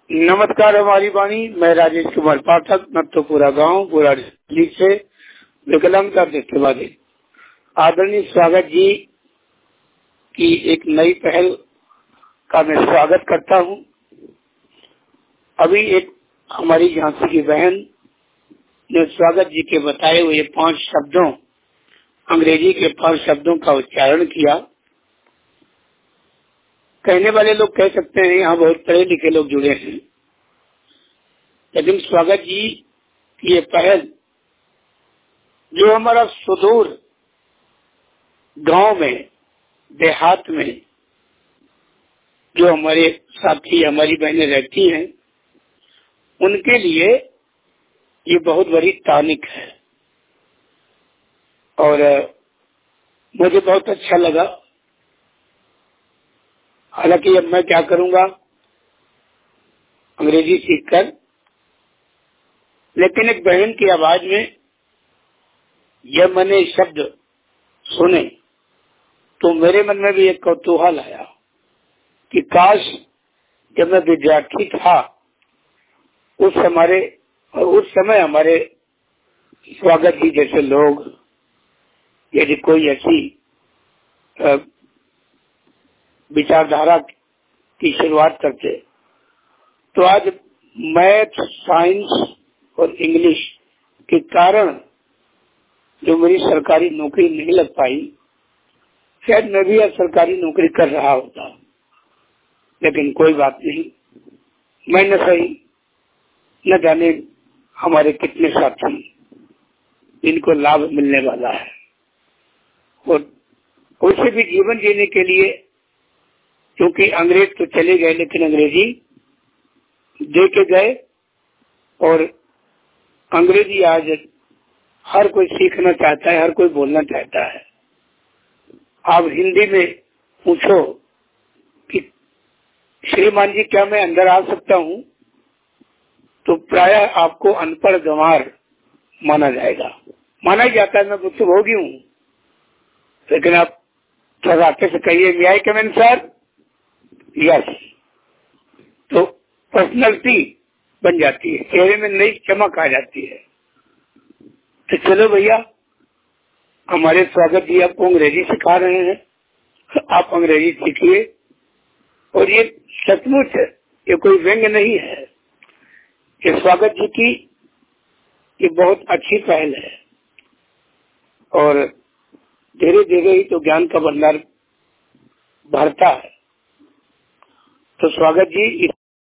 नमस्कार। हमारी वाणी, मैं राजेश कुमार पाठक, नत्थोपुरा गांव, बुरा डिस्ट्रिक्ट से विकलांगता दृष्टिबाधित आदरणीय स्वागत जी की एक नई पहल का मैं स्वागत करता हूं। अभी एक हमारी झांसी की बहन ने स्वागत जी के बताए हुए 5 शब्दों, अंग्रेजी के 5 शब्दों का उच्चारण किया। कहने वाले लोग कह सकते हैं यहाँ बहुत पढ़े लिखे लोग जुड़े हैं, लेकिन स्वागत जी की ये पहल जो हमारा सुदूर गांव में, देहात में जो हमारे साथी, हमारी बहनें रहती हैं, उनके लिए ये बहुत बड़ी तानिक है और मुझे बहुत अच्छा लगा। हालांकि अब मैं क्या करूंगा अंग्रेजी सीखकर, लेकिन एक बहन की आवाज में जब मैंने शब्द सुने तो मेरे मन में भी एक कौतूहल आया कि काश जब मैं विद्यार्थी था उस समय हमारे स्वागत जी जैसे लोग यदि कोई ऐसी विचारधारा की शुरुआत करते तो आज मैथ, साइंस और इंग्लिश के कारण जो मेरी सरकारी नौकरी नहीं लग पाई, शायद मैं भी अब सरकारी नौकरी कर रहा होता। लेकिन कोई बात नहीं, मैं न सही न जाने हमारे कितने साथी इनको लाभ मिलने वाला है और उसे भी जीवन जीने के लिए, क्योंकि अंग्रेज तो चले गए लेकिन अंग्रेजी दे के गए और अंग्रेजी आज हर कोई सीखना चाहता है, हर कोई बोलना चाहता है। आप हिंदी में पूछो कि श्रीमान जी क्या मैं अंदर आ सकता हूँ, तो प्रायः आपको अनपढ़ गंवार माना जाएगा, माना ही जाता है। मैं मुझसे भोगी हूँ, लेकिन आप थोड़ाते से कहिए may I come in sir, yes, तो पर्सनैलिटी बन जाती है, चेहरे में नई चमक आ जाती है। तो चलो भैया, हमारे स्वागत जी आपको अंग्रेजी सिखा रहे हैं, आप अंग्रेजी सीखिए। और ये सचमुच है, ये कोई व्यंग नहीं है, ये स्वागत जी की ये बहुत अच्छी पहल है और धीरे धीरे ही तो ज्ञान का भंडार बढ़ता है। तो स्वागत जी